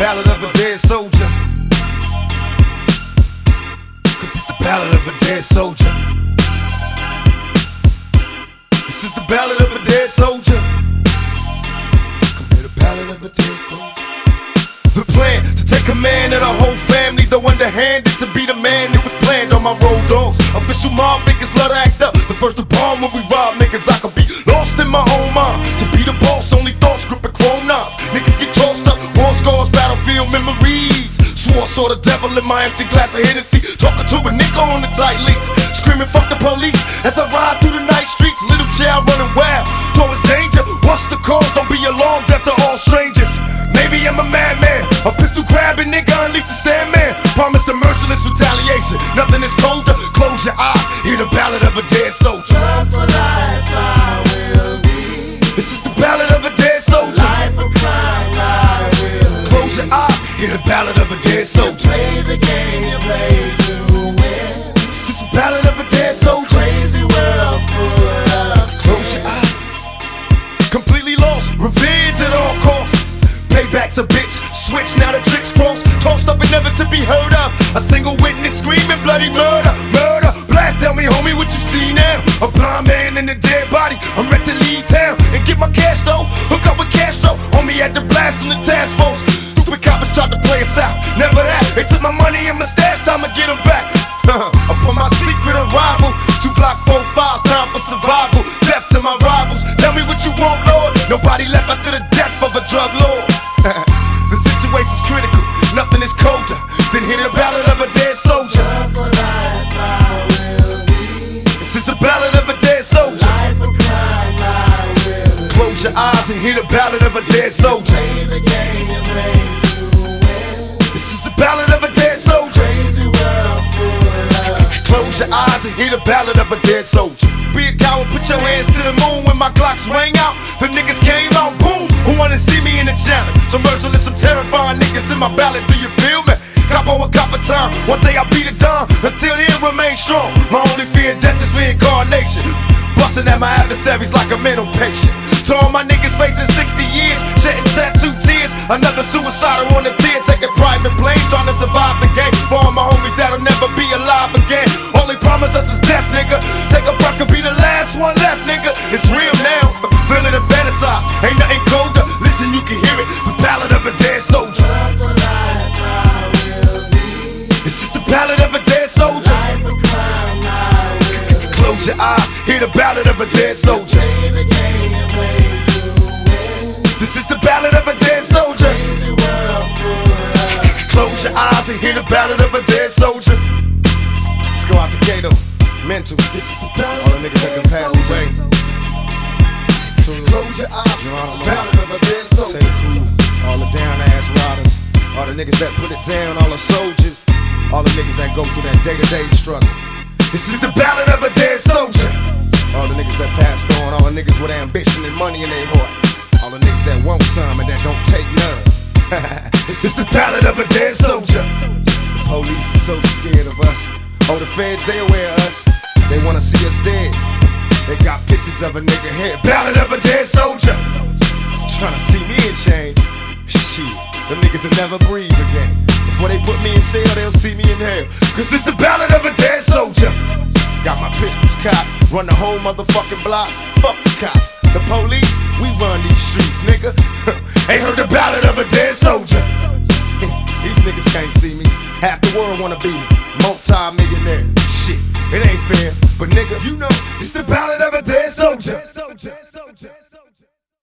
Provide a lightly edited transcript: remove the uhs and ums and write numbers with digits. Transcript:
ballad of a dead soldier. Cause it's the ballad of a dead soldier. This is the ballad of a dead soldier. Come hear the ballad of a dead soldier. The plan to take command of the whole family, though underhanded to be the man that was planned on my road dogs. Official mob figures love to act up. The first to bomb when we rob niggas, I could be lost in my own mind. To be the boss, only thoughts gripping chrome knives. Niggas get tossed up, war scars, battlefield memories. Swore saw the devil in my empty glass of Hennessy. Talking to a nigga on the tight leaks, screaming fuck the police as I ride through the night streets. Little child running wild towards danger. What's the cause? Don't be alarmed after all strangers. Maybe I'm a madman, a pistol grabbing nigga, unleash the Sandman. Promise a merciless retaliation. Nothing is colder. Close your eyes, hear the ballad of a dead soldier. Love for life, I will be. This is the ballad of a dead soldier. Life of crime, I will Close your eyes, hear the ballad of a dead soldier. play the game you play to win. This is the ballad of a dead soldier. Crazy world full of Close your eyes. Completely lost, revenge at all costs. Payback's a bitch, switch now the tricks cross. Tossed up and never to be heard of. A single witness screaming bloody murder, murder. Blast, tell me homie what you see now. A blind man in a dead body. I'm ready to leave town and get my cash though. Hook up with Castro, homie had to blast on the task force. Stupid coppers tried to play us out, never that. They took my money and my stash, time to get them back. Upon my secret arrival, 2 Glock 45, time for survival. Death to my rivals, tell me what you want, Lord. Nobody left after the death of a drug lord. The situation's critical, nothing is colder than hear the ballad of a dead soldier. Love for life, I will be. This is the ballad of a dead soldier. Life of crime, I will Close your eyes and hear the ballad of a dead soldier. play the game you play to win. This is the ballad of a dead soldier. Crazy world full of Close your eyes and hear the ballad of a dead soldier. Be a coward, put your hands to the moon when my Glocks rang out. The niggas came out, boom. Who wanna see me in the challenge? So merciless, some terrifying niggas in my ballads. Do you feel me? Cop on a cop of time. One day I'll be the dawn. Until then, remain strong. My only fear in death is reincarnation. Busting at my adversaries like a mental patient. To all my niggas facing 60 years, shedding tattoo tears. Another suicidal on the tier, taking private planes, trying to survive the game. For all my homies that'll never be alive again. Only promise us is death, nigga. Take a breath, could be the last one left, nigga. It's real now, feel it and fantasize. Ain't nothing colder, listen, you can hear it. The ballad of a dead soldier. love for life, I will be. This is the ballad of a dead soldier. Life of crime, I will Close your eyes, hear the ballad of a dead soldier. play the game you play to win. This is the ballad of a dead soldier. Crazy world full of Close your eyes and hear the ballad of a dead soldier. Let's go out to Gato, mental. All the niggas that can pass away. Close your eyes, ballad of a dead soldier. All the down ass riders, all the niggas that put it down, all the soldiers, all the niggas that go through that day-to-day struggle. This is the ballad of a dead soldier. All the niggas that passed on, all the niggas with ambition and money in their heart, all the niggas that want some and that don't take none. It's the ballad of a dead soldier. The police is so scared of us. Oh, the feds, they aware of us. They wanna see us dead. They got pictures of a nigga head. Ballad of a dead soldier. Tryna see me in chains. Shit, them niggas will never breathe again. Before they put me in cell, they'll see me in hell. Cause it's the ballad of a dead soldier. Got my pistols cocked, run the whole motherfucking block. Fuck the cops, the police, we run these streets, nigga. Ain't heard the ballad of a dead soldier. These niggas can't see me. Half the world wanna be me. Multi-millionaire. Shit, it ain't fair. But nigga, you know, it's the ballad of a dead soldier.